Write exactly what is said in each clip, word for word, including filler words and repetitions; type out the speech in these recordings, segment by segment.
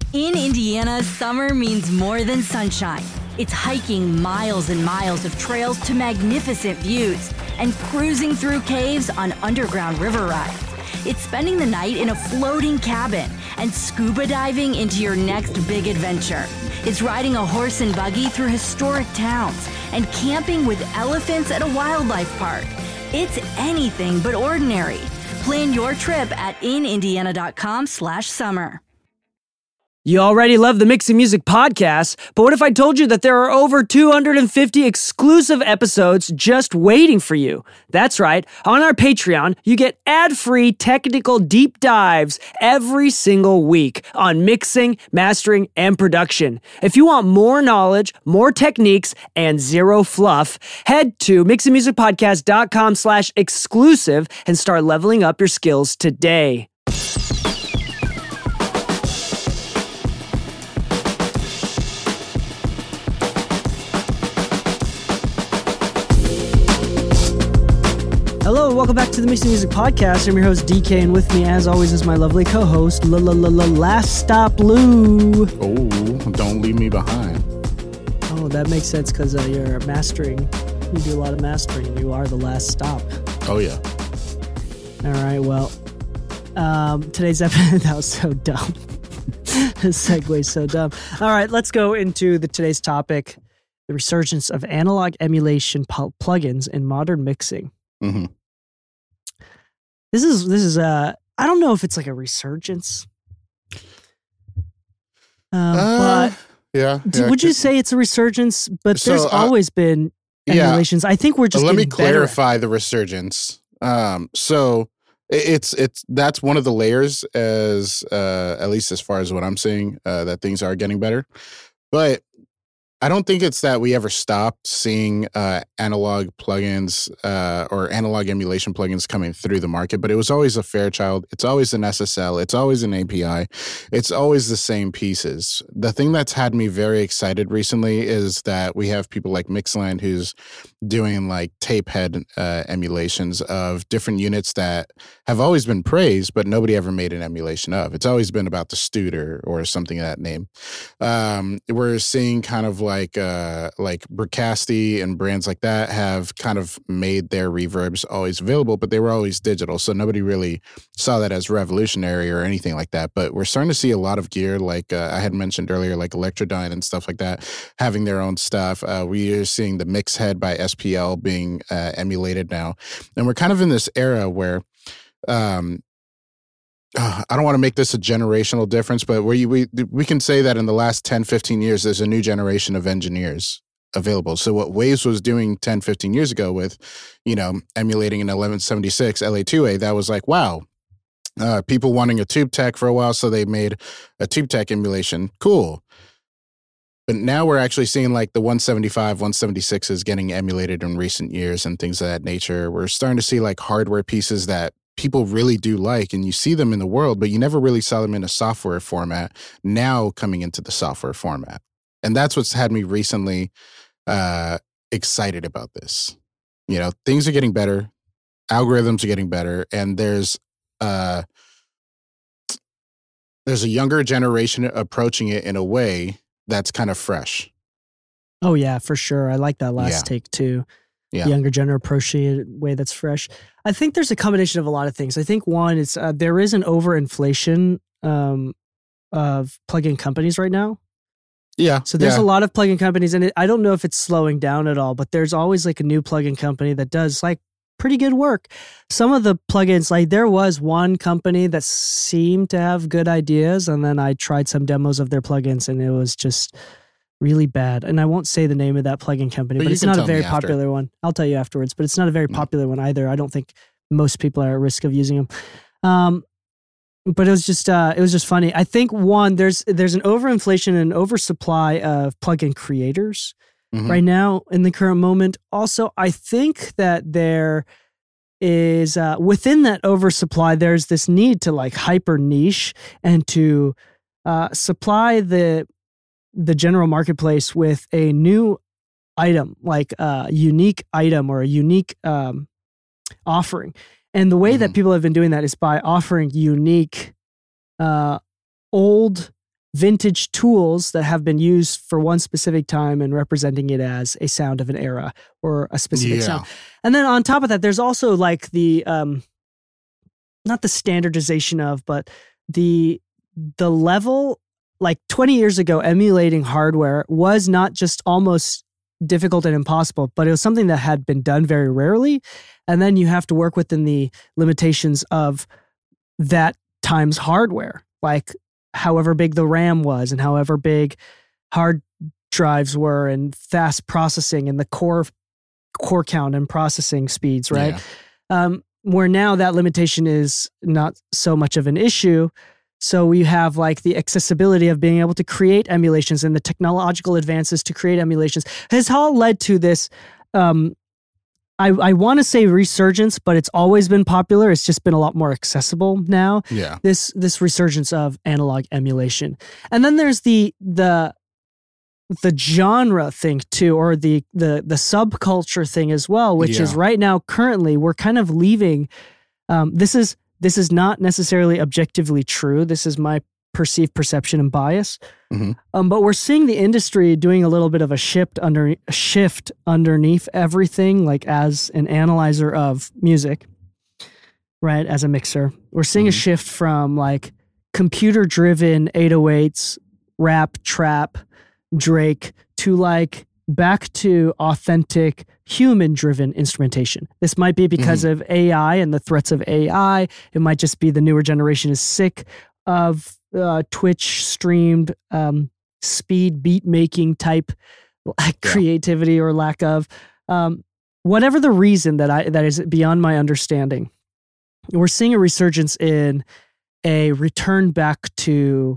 In Indiana, summer means more than sunshine. It's hiking miles and miles of trails to magnificent views and cruising through caves on underground river rides. It's spending the night in a floating cabin and scuba diving into your next big adventure. It's riding a horse and buggy through historic towns and camping with elephants at a wildlife park. It's anything but ordinary. Plan your trip at inindiana.com slash summer. You already love the Mixing Music podcast, but what if I told you that there are over two hundred fifty exclusive episodes just waiting for you? That's right. On our Patreon, you get ad-free technical deep dives every single week on mixing, mastering, and production. If you want more knowledge, more techniques, and zero fluff, head to mixingmusicpodcast.com slash exclusive and start leveling up your skills today. Hello, and welcome back to the Mixing Music Podcast. I'm your host, D K, and with me, as always, is my lovely co-host, La La La La Last Stop Lou. Oh, don't leave me behind. Oh, that makes sense because uh, you're mastering. You do a lot of mastering, and you are the last stop. Oh, yeah. All right, well, um, today's episode, that was so dumb. This segue's so dumb. All right, let's go into the today's topic, the resurgence of analog emulation pl- plugins in modern mixing. Mm-hmm. This is, this is, uh, I don't know if it's like a resurgence. Um, Uh, but yeah. do- yeah, would you could- say it's a resurgence? But So, there's uh, always been yeah. emulations. I think we're just Let me getting better. clarify the resurgence. Um, so i- it's it's that's one of the layers, as uh, at least as far as what I'm seeing, uh, that things are getting better. But I don't think it's that we ever stopped seeing uh, analog plugins uh, or analog emulation plugins coming through the market, but it was always a Fairchild. It's always an S S L. It's always an A P I. It's always the same pieces. The thing that's had me very excited recently is that we have people like Mixland who's doing like tape head uh, emulations of different units that have always been praised, but nobody ever made an emulation of. It's always been about the Studer or something of that name. Um, we're seeing kind of like like uh, like Bricasti and brands like that have kind of made their reverbs always available, but they were always digital, so nobody really saw that as revolutionary or anything like that. But we're starting to see a lot of gear, like uh, I had mentioned earlier, like Electrodyne and stuff like that, having their own stuff. Uh, we are seeing the Mix Head by S P L being uh, emulated now, and we're kind of in this era where um, Uh, I don't want to make this a generational difference, but where you, we we can say that in the last ten, fifteen years, there's a new generation of engineers available. So what Waves was doing ten, fifteen years ago with, you know, emulating an eleven seventy-six L A two A, that was like, wow. Uh, people wanting a tube tech for a while, so they made a tube tech emulation. Cool. But now we're actually seeing like the one seventy-five, one seventy-sixes getting emulated in recent years and things of that nature. We're starting to see like hardware pieces that people really do like, and you see them in the world, but you never really saw them in a software format, now coming into the software format. And that's what's had me recently uh, excited about this. You know, things are getting better, algorithms are getting better, and there's uh, there's a younger generation approaching it in a way that's kind of fresh. Oh, yeah, for sure. I like that last Yeah. take, too. Yeah. Younger generation approaching it in a way that's fresh. I think there's a combination of a lot of things. I think one is uh, there is an overinflation um, of plugin companies right now. Yeah. So there's yeah. a lot of plugin companies, and it, I don't know if it's slowing down at all, but there's always like a new plugin company that does like pretty good work. Some of the plugins, like there was one company that seemed to have good ideas, and then I tried some demos of their plugins, and it was just really bad. And I won't say the name of that plugin company, But but, you it's can not a tell me very after. popular one. I'll tell you afterwards, but it's not a very Mm. popular one either. I don't think most people are at risk of using them. Um, but it was just uh, it was just funny. I think one, there's there's an overinflation and oversupply of plugin creators Mhm. right now in the current moment. Also, I think that there is uh, within that oversupply, there's this need to like hyper niche and to uh, supply the the general marketplace with a new item, like a unique item or a unique um, offering. And the way that Mhm. people have been doing that is by offering unique, uh, old vintage tools that have been used for one specific time and representing it as a sound of an era or a specific Yeah. sound. And then on top of that, there's also like the, um, not the standardization of, but the, the level, like twenty years ago, emulating hardware was not just almost difficult and impossible, but it was something that had been done very rarely. And then you have to work within the limitations of that time's hardware, like however big the RAM was and however big hard drives were and fast processing and the core core count and processing speeds, right? Yeah. Um, where now that limitation is not so much of an issue. So we have like the accessibility of being able to create emulations and the technological advances to create emulations has all led to this, um, I, I want to say resurgence, but it's always been popular. It's just been a lot more accessible now. Yeah. This this resurgence of analog emulation. And then there's the the the genre thing too, or the the the subculture thing as well, which Yeah. is right now currently we're kind of leaving. Um, this is this is not necessarily objectively true. This is my perceived perception and bias. Mhm. Um, but we're seeing the industry doing a little bit of a shift under a shift underneath everything, like as an analyzer of music, right? As a mixer, we're seeing Mhm. a shift from like computer-driven eight oh eights, rap, trap, Drake to like back to authentic human-driven instrumentation. This might be because of A I and the threats of A I. It might just be the newer generation is sick of uh, Twitch streamed um, speed beat making type like, creativity or lack of. Um, whatever the reason that I that is beyond my understanding, we're seeing a resurgence in a return back to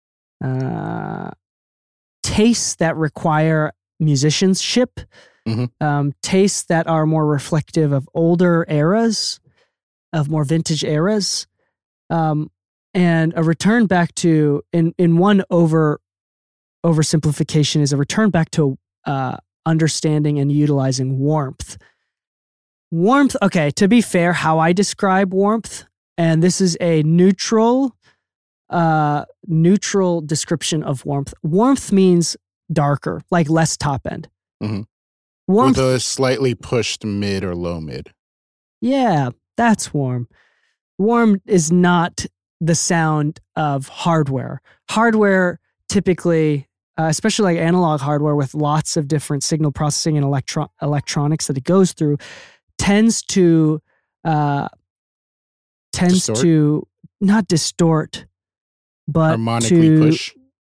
uh, tastes that require musicianship, Mhm. um, tastes that are more reflective of older eras, of more vintage eras, um, and a return back to in in one over oversimplification is a return back to uh, understanding and utilizing warmth. Warmth. Okay, to be fair, how I describe warmth, and this is a neutral, uh, neutral description of warmth. Warmth means darker, like less top end. Mhm. Warmth, With a slightly pushed mid or low mid. yeah, that's warm. Warm is not the sound of hardware. Hardware typically, uh, especially like analog hardware with lots of different signal processing and electro- electronics that it goes through, tends to uh, tends Distort? to not distort, but Harmonically to push.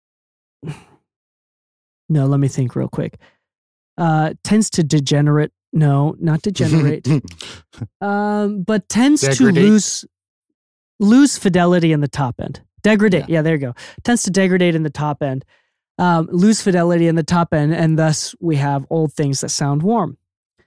no. Let me think real quick. Uh, tends to degenerate. No, not degenerate. um, but tends Degradate? to lose lose fidelity in the top end. Degradate. Yeah. Yeah. yeah, there you go. Tends to degrade in the top end. Um, lose fidelity in the top end, and thus we have old things that sound warm.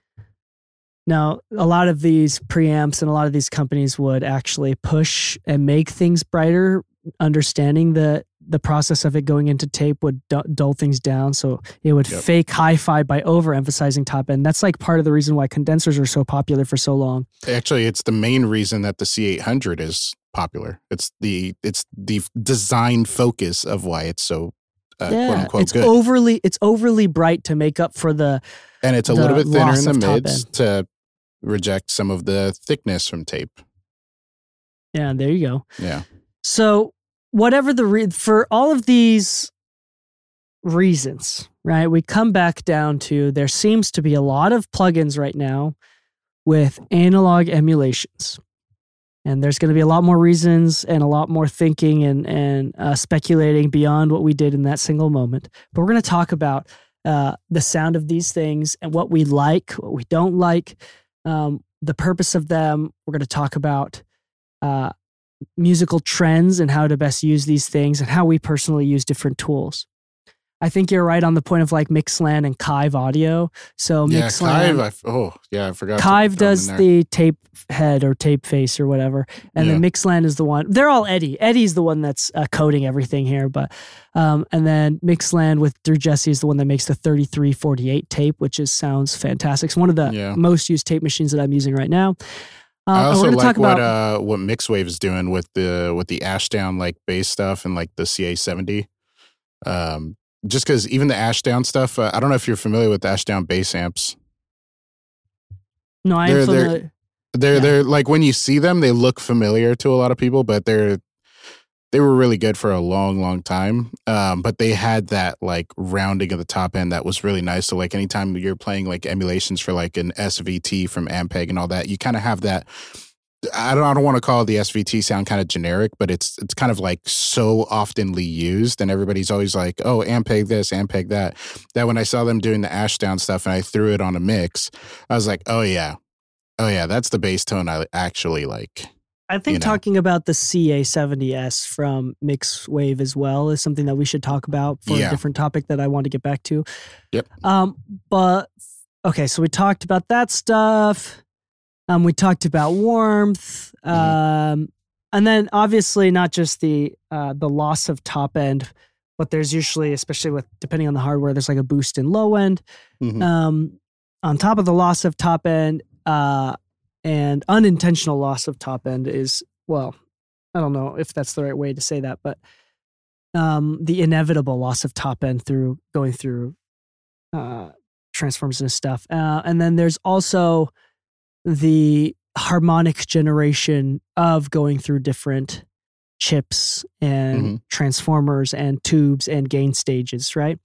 Now, a lot of these preamps and a lot of these companies would actually push and make things brighter, understanding the the process of it going into tape would du- dull things down. So it would Yep. fake hi-fi by overemphasizing top end. That's like part of the reason why condensers are so popular for so long. Actually, it's the main reason that the C eight hundred is popular. It's the it's the design focus of why it's so uh, quote unquote it's good. overly it's overly bright to make up for the And it's a the little bit thinner loss in the of top mids end. to reject some of the thickness from tape. yeah. There you go. Yeah. So whatever the re- for all of these reasons, right? We come back down to there seems to be a lot of plugins right now with analog emulations. And there's going to be a lot more reasons and a lot more thinking and and uh, speculating beyond what we did in that single moment. But we're going to talk about uh, the sound of these things and what we like, what we don't like, um, the purpose of them. We're going to talk about uh, musical trends and how to best use these things and how we personally use different tools. I think you're right on the point of like Mixlan and Kive audio. So Yeah, Mixlan, Kive. I f- oh, yeah, I forgot. to Kive throw 'em does in there. the tape head or tape face or whatever, and then Yeah. Mixlan is the one. They're all Eddie. Eddie's the one that's uh, coding everything here, but um, and then Mixlan with Drew Jesse is the one that makes the thirty-three forty-eight tape, which is sounds fantastic. It's one of the Yeah. most used tape machines that I'm using right now. Um, I and also we're gonna like talk what about uh what Mixwave is doing with the with the Ashdown like bass stuff and like the C A seventy. Um, just because even the Ashdown stuff, uh, I don't know if you're familiar with the Ashdown bass amps. No, I They're am they're familiar. they're Yeah. they're like when you see them, they look familiar to a lot of people, but they're they were really good for a long, long time. Um, but they had that like rounding of the top end that was really nice. So like anytime you're playing like emulations for like an S V T from Ampeg and all that, you kind of have that. I don't I don't want to call the S V T sound kind of generic, but it's it's kind of like so oftenly used, and everybody's always like, oh, Ampeg this, Ampeg that. That when I saw them doing the Ashdown stuff and I threw it on a mix, I was like, oh yeah, oh yeah, that's the bass tone I actually like. I think you know. talking about the C A seventy S from Mixwave as well is something that we should talk about for Yeah. a different topic that I want to get back to. Yep. Um, but okay, so we talked about that stuff. Um, we talked about warmth. Mhm. Um, and then obviously not just the uh, the loss of top end, but there's usually, especially with depending on the hardware, there's like a boost in low end. Mhm. Um, on top of the loss of top end, uh, and unintentional loss of top end is, well, I don't know if that's the right way to say that, but um, the inevitable loss of top end through going through uh, transforms and stuff. Uh, and then there's also the harmonic generation of going through different chips and Mhm. transformers and tubes and gain stages, right?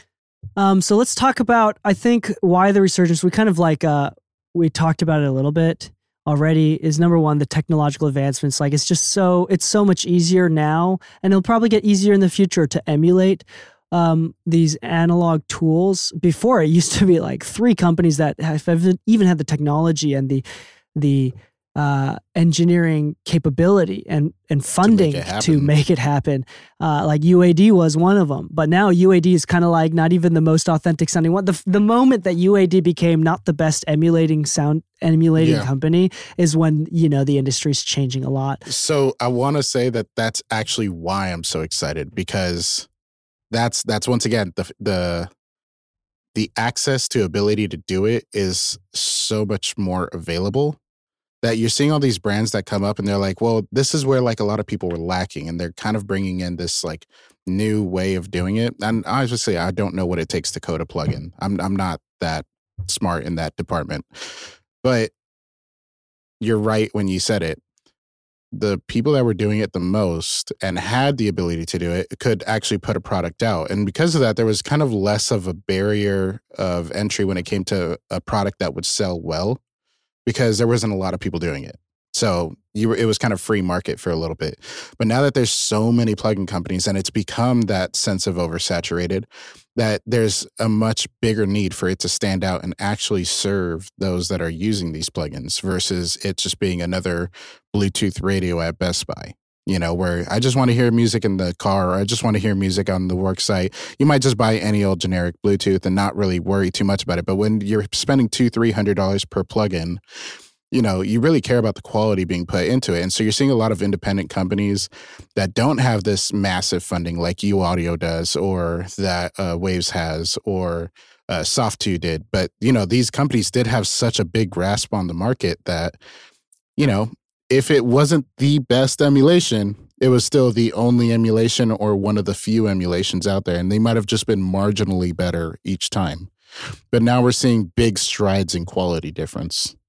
Um, so let's talk about, I think, why the resurgence. We kind of like, uh, we talked about it a little bit already, is number one, the technological advancements. Like it's just so, it's so much easier now, and it'll probably get easier in the future to emulate um, these analog tools. Before, it used to be like three companies that have even had the technology and the, the uh, engineering capability and, and funding it to happen. make it happen. Uh, like U A D was one of them, but now U A D is kind of like not even the most authentic sounding one. The, the moment that U A D became not the best emulating sound emulating Yeah. company is when, you know, the industry's changing a lot. So I want to say that that's actually why I'm so excited, because that's that's once again the the the access to ability to do it is so much more available, that you're seeing all these brands that come up and they're like, well, this is where like a lot of people were lacking, and they're kind of bringing in this like new way of doing it. And obviously, I don't know what it takes to code a plugin. I'm I'm not that smart in that department, but you're right when you said it. The people that were doing it the most and had the ability to do it could actually put a product out. And because of that, there was kind of less of a barrier of entry when it came to a product that would sell well, because there wasn't a lot of people doing it. So you were, it was kind of free market for a little bit. But now that there's so many plugin companies and it's become that sense of oversaturated, that there's a much bigger need for it to stand out and actually serve those that are using these plugins, versus it just being another Bluetooth radio at Best Buy, you know, where I just want to hear music in the car, or I just want to hear music on the work site. You might just buy any old generic Bluetooth and not really worry too much about it. But when you're spending two, three hundred dollars per plugin, you know, you really care about the quality being put into it. And so you're seeing a lot of independent companies that don't have this massive funding like U Audio does, or that uh, Waves has, or uh, Soft2 did. But, you know, these companies did have such a big grasp on the market that, you know, if it wasn't the best emulation, it was still the only emulation or one of the few emulations out there. And they might have just been marginally better each time. But now we're seeing big strides in quality difference.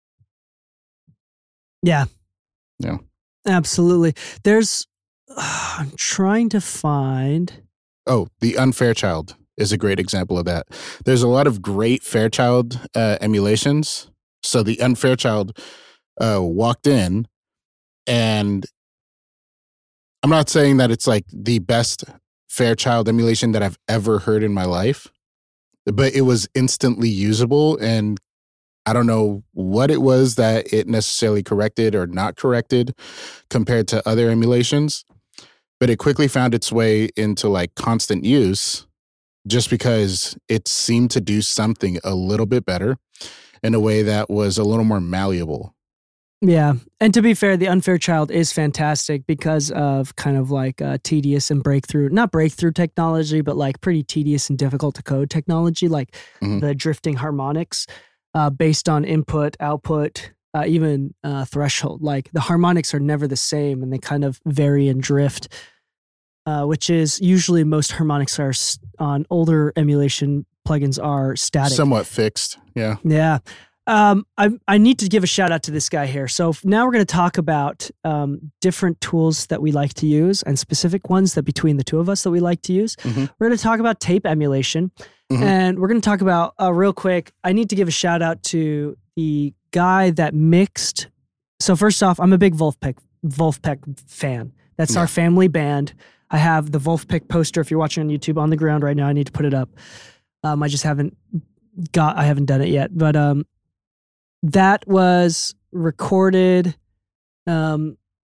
Yeah. Yeah. Absolutely. There's, uh, I'm trying to find. Oh, the Unfairchild is a great example of that. There's a lot of great Fairchild uh, emulations. So the Unfairchild uh, walked in, and I'm not saying that it's like the best Fairchild emulation that I've ever heard in my life, but it was instantly usable, and I don't know what it was that it necessarily corrected or not corrected compared to other emulations, but it quickly found its way into like constant use just because it seemed to do something a little bit better in a way that was a little more malleable. Yeah. And to be fair, the Unfairchild is fantastic because of kind of like uh, tedious and breakthrough, not breakthrough technology, but like pretty tedious and difficult to code technology, like Mhm. the drifting harmonics. Uh, based on input, output, uh, even uh, threshold. Like the harmonics are never the same, and they kind of vary and drift. uh, which is usually most harmonics are s- on older emulation plugins are static. Somewhat fixed. Yeah. Yeah. Um, I I need to give a shout out to this guy here. So f- now we're going to talk about um, different tools that we like to use and specific ones that between the two of us that we like to use. Mhm. We're going to talk about tape emulation, Mhm. and we're going to talk about uh, real quick. I need to give a shout out to the guy that mixed. So first off, I'm a big Wolfpack Wolfpack fan. That's Yeah. our family band. I have the Wolfpack poster. If you're watching on YouTube, on the ground right now, I need to put it up. Um, I just haven't got. I haven't done it yet, but um. That was recorded. Um,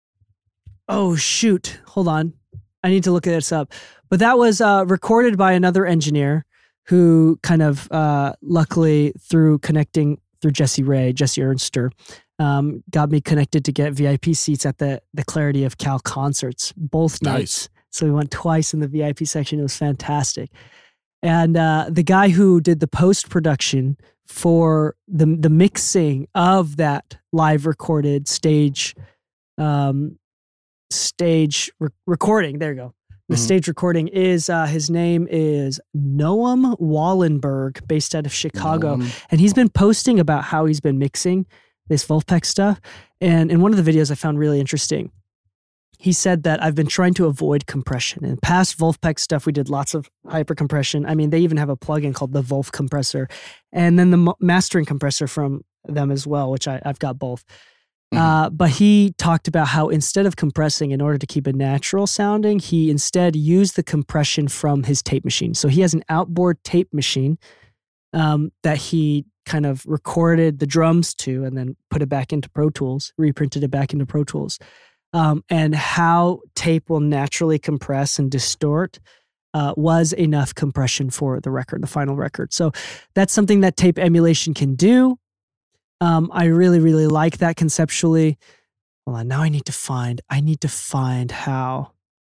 oh, shoot. Hold on. I need to look this up. But that was uh, recorded by another engineer who kind of, uh, luckily, through connecting through Jesse Ray, Jesse Ernster, um, got me connected to get V I P seats at the, the Clarity of Cal concerts, both Nice. nights. So we went twice in the V I P section. It was fantastic. And uh, the guy who did the post-production for the the mixing of that live recorded stage um, stage re- recording. There you go. The Mhm. stage recording is, uh, his name is Noam Wallenberg, based out of Chicago. Um, And he's been posting about how he's been mixing this Wolfpack stuff. And in one of the videos I found really interesting, he said that I've been trying to avoid compression. In past Wolfpack stuff, we did lots of hyper compression. I mean, they even have a plugin called the Wolf compressor, and then the mo- mastering compressor from them as well, which I, I've got both. Mhm. Uh, but he talked about how instead of compressing in order to keep it natural sounding, he instead used the compression from his tape machine. So he has an outboard tape machine um, that he kind of recorded the drums to and then put it back into Pro Tools, reprinted it back into Pro Tools. Um, and how tape will naturally compress and distort uh, was enough compression for the record, the final record. So that's something that tape emulation can do. Um, I really, really like that conceptually. Hold on, now I need to find, I need to find how,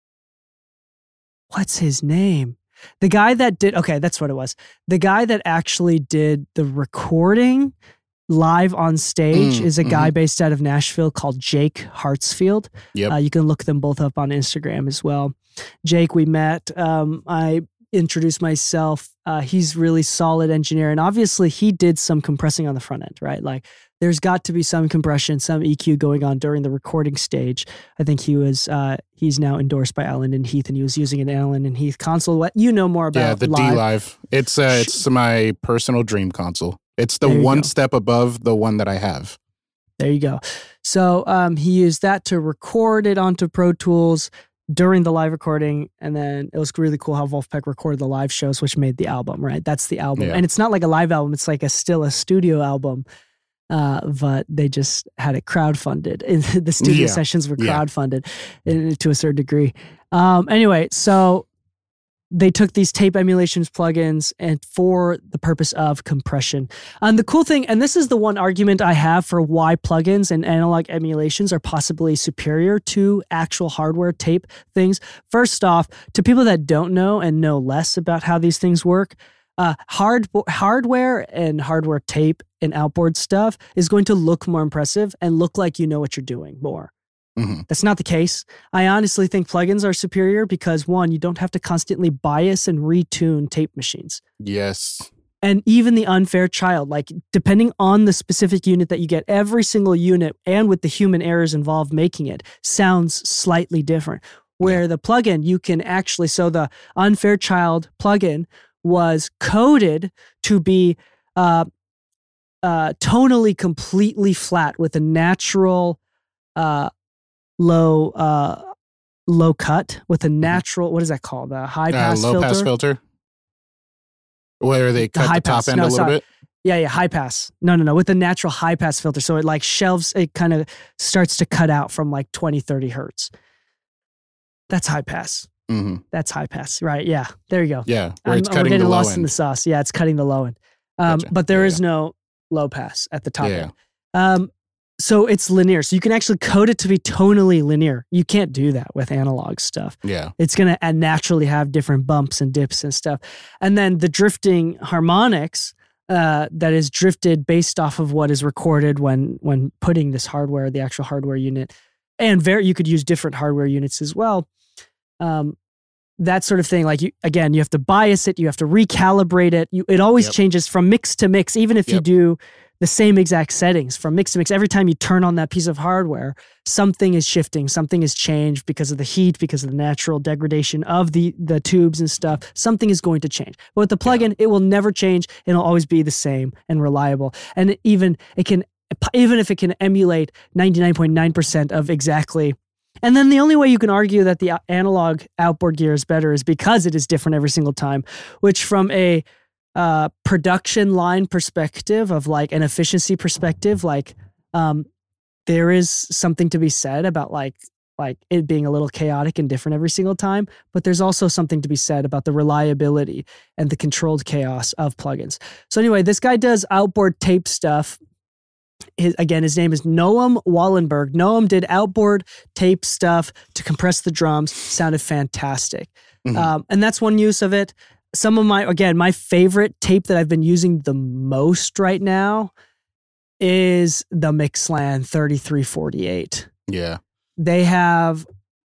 what's his name? The guy that did, okay, that's what it was. The guy that actually did the recording live on stage Mm, is a guy mhm. based out of Nashville called Jake Hartsfield. Yep. Uh, you can look them both up on Instagram as well. Jake, we met. Um, I introduced myself. Uh, he's really solid engineer. And obviously he did some compressing on the front end, right? Like there's got to be some compression, some E Q going on during the recording stage. I think he was, uh, he's now endorsed by Allen and Heath, and he was using an Allen and Heath console. What you know more about yeah, the live. D Live. It's uh, it's my personal dream console. It's the There you one go. step above the one that I have. There you go. So um, he used that to record it onto Pro Tools during the live recording. And then it was really cool how Wolfpack recorded the live shows, which made the album, right? That's the album. Yeah. And it's not like a live album. It's like a still a studio album. Uh, but they just had it crowdfunded. And the studio Yeah. sessions were Yeah. crowdfunded in, to a certain degree. Um, anyway, so they took these tape emulations plugins and for the purpose of compression. And the cool thing, and this is the one argument I have for why plugins and analog emulations are possibly superior to actual hardware tape things. First off, to people that don't know and know less about how these things work, uh, hard hardware and hardware tape and outboard stuff is going to look more impressive and look like you know what you're doing more. hmm That's not the case. I honestly think plugins are superior because one, you don't have to constantly bias and retune tape machines. Yes. And even the unfair child, like depending on the specific unit that you get, every single unit and with the human errors involved making it sounds slightly different. Where the plugin, you can actually, so the unfair child plugin was coded to be uh, uh, tonally completely flat with a natural uh, low uh low cut with a natural what is that called, the high Uh, pass low filter pass filter. Where they cut high the top pass. end No, a little sorry. bit. yeah yeah high pass no no no with a natural high pass filter, so it like shelves, it kind of starts to cut out from like twenty thirty hertz. That's high pass. hmm That's high pass, right? Yeah, there you go. Yeah, where I'm- it's we're cutting getting the low lost end. in the sauce. Yeah, it's cutting the low end. Um, Gotcha. but there Yeah, is no low pass at the top Yeah. end. Um, so it's linear. So you can actually code it to be tonally linear. You can't do that with analog stuff. Yeah. It's going to naturally have different bumps and dips and stuff. And then the drifting harmonics uh, that is drifted based off of what is recorded when when putting this hardware, the actual hardware unit, and very you could use different hardware units as well. Um, that sort of thing. Like you, again, you have to bias it, you have to recalibrate it. You, it always Yep. changes from mix to mix, even if you Yep. do the same exact settings from mix to mix. Every time you turn on that piece of hardware, something is shifting, something is changed because of the heat, because of the natural degradation of the the tubes and stuff. Something is going to change. But with the plugin, it will never change. It'll always be the same and reliable. And even it can, even if it can emulate ninety-nine point nine percent of exactly. And then the only way you can argue that the analog outboard gear is better is because it is different every single time, which from a uh, production line perspective of like an efficiency perspective, like um, there is something to be said about like like it being a little chaotic and different every single time. But there's also something to be said about the reliability and the controlled chaos of plugins. So anyway, this guy does outboard tape stuff. His, again, his name is Noam Wallenberg. Noam did outboard tape stuff to compress the drums. Sounded fantastic. Mhm. Um, and that's one use of it. Some of my, again, my favorite tape that I've been using the most right now is the Mixlan thirty-three forty-eight. Yeah. They have,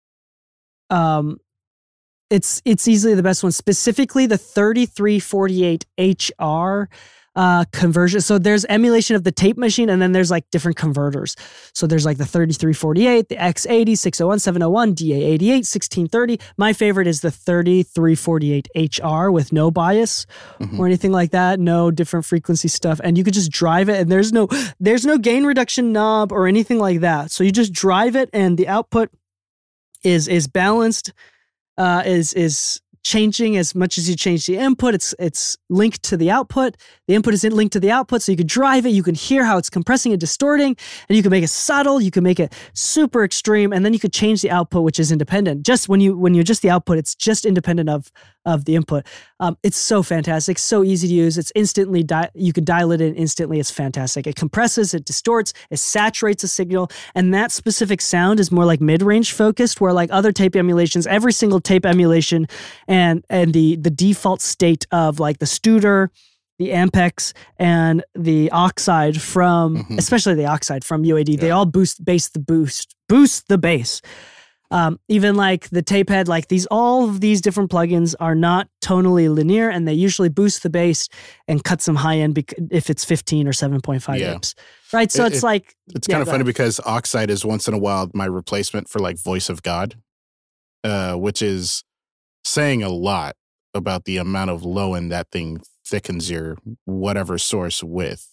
um, it's it's easily the best one. Specifically, the thirty-three forty-eight H R uh, conversion. So there's emulation of the tape machine, and then there's like different converters. So there's like the thirty-three forty-eight, the X eighty, six oh one, seven oh one, D A eighty-eight, sixteen thirty. My favorite is the thirty-three forty-eight H R with no bias Mhm. or anything like that. No different frequency stuff, and you could just drive it. And there's no there's no gain reduction knob or anything like that. So you just drive it, and the output is is balanced. Uh, is is changing as much as you change the input. It's it's linked to the output. The input is linked to the output, so you can drive it. You can hear how it's compressing and distorting, and you can make it subtle. You can make it super extreme, and then you could change the output, which is independent. Just when you when you adjust the output, it's just independent of of the input. Um, it's so fantastic, so easy to use. It's instantly di- you could dial it in instantly. It's fantastic. It compresses, it distorts, it saturates a signal, and that specific sound is more like mid-range focused. Where like other tape emulations, every single tape emulation and and the the default state of like the Studer, the Ampex, and the Oxide from, Mhm. especially the Oxide from U A D, they Yeah. all boost bass the boost, boost the bass. Um, even like the tape head, like these, all of these different plugins are not tonally linear, and they usually boost the bass and cut some high end bec- if it's fifteen or seven point five Yeah. amps, right? So It- it's it- like It's yeah, kind of go funny ahead. because Oxide is once in a while my replacement for like Voice of God, uh, which is saying a lot about the amount of low end that thing thickens your whatever source with.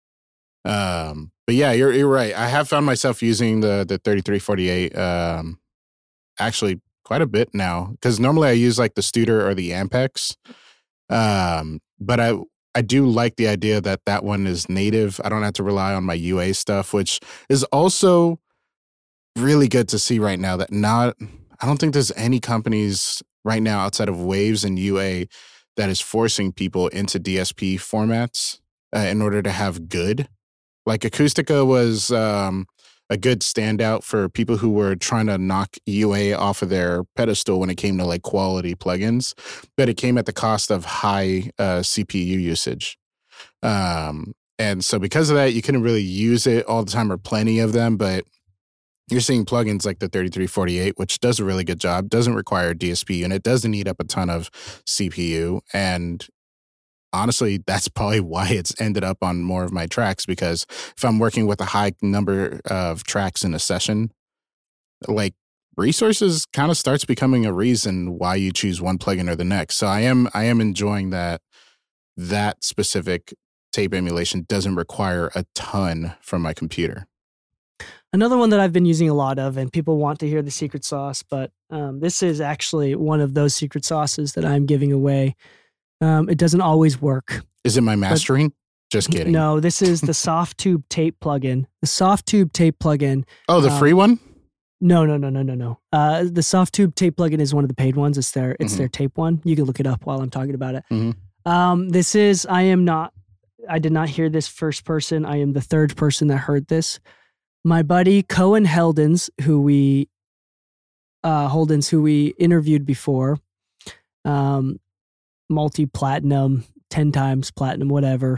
Um, but yeah, you're you're right. I have found myself using the the thirty-three forty-eight um, actually quite a bit now, because normally I use like the Studer or the Ampex. Um, but I I do like the idea that that one is native. I don't have to rely on my U A stuff, which is also really good to see right now that not, I don't think there's any companies right now outside of Waves and U A that is forcing people into D S P formats uh, in order to have good. Like Acoustica was um, a good standout for people who were trying to knock U A off of their pedestal when it came to like quality plugins, but it came at the cost of high uh, C P U usage. Um, and so because of that, you couldn't really use it all the time or plenty of them, but you're seeing plugins like the thirty-three forty-eight, which does a really good job, doesn't require a D S P unit, doesn't eat up a ton of C P U. And honestly, that's probably why it's ended up on more of my tracks, because if I'm working with a high number of tracks in a session, like resources kind of starts becoming a reason why you choose one plugin or the next. So I am I am enjoying that that specific tape emulation doesn't require a ton from my computer. Another one that I've been using a lot of, and people want to hear the secret sauce, but um, this is actually one of those secret sauces that I'm giving away. Um, it doesn't always work. Is it my mastering? Just kidding. No, this is the Soft Tube Tape plugin. The Soft Tube Tape plugin. Oh, the um, free one? No, no, no, no, no, no. Uh, the Soft Tube Tape plugin is one of the paid ones. It's their it's Mhm. their tape one. You can look it up while I'm talking about it. Mhm. Um, this is I am not. I did not hear this first person. I am the third person that heard this. My buddy Cohen Heldens, who we uh, Holdens, who we interviewed before, um, multi-platinum, ten times platinum, whatever.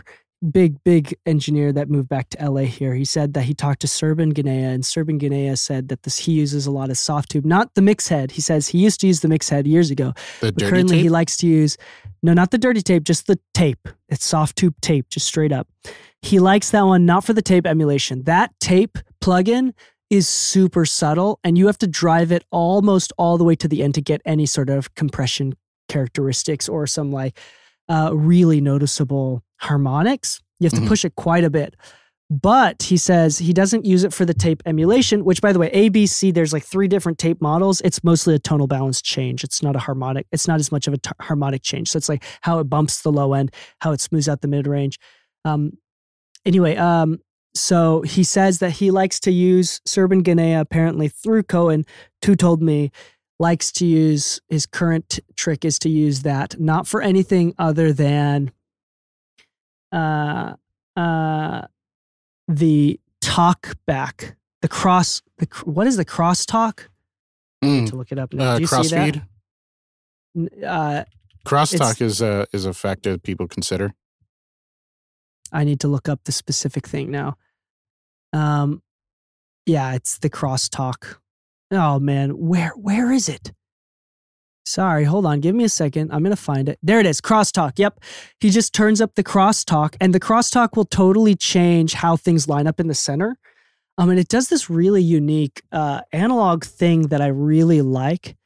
big, big engineer that moved back to L A here. He said that he talked to Serban Ganea, and Serban Ganea said that this he uses a lot of soft tube, not the mix head. He says he used to use the mix head years ago. The but dirty currently tape? he likes to use, no, not the dirty tape, just the tape. It's soft tube tape, just straight up. He likes that one, not for the tape emulation. That tape plugin is super subtle, and you have to drive it almost all the way to the end to get any sort of compression characteristics or some like uh, really noticeable harmonics. You have to Mhm. push it quite a bit. But he says he doesn't use it for the tape emulation, which, by the way, A B C, there's like three different tape models. It's mostly a tonal balance change. It's not a harmonic. It's not as much of a t- harmonic change. So it's like how it bumps the low end, how it smooths out the mid range. Um, anyway, um, so he says that he likes to use Serban Ganea, apparently through Cohen, who told me likes to use, his current trick is to use that, not for anything other than uh, uh, the talk back, the cross, the cr- what is the cross talk? I need Mm. to look it up now. Uh, Do you see that? crossfeed. N- Uh, Crosstalk It's- is a is a factor people consider. I need to look up the specific thing now. Um, yeah, it's the crosstalk. Oh man, where where is it? Sorry, hold on. Give me a second. I'm gonna find it. There it is. Crosstalk. Yep. He just turns up the crosstalk, and the crosstalk will totally change how things line up in the center. Um, and it does this really unique uh, analog thing that I really like,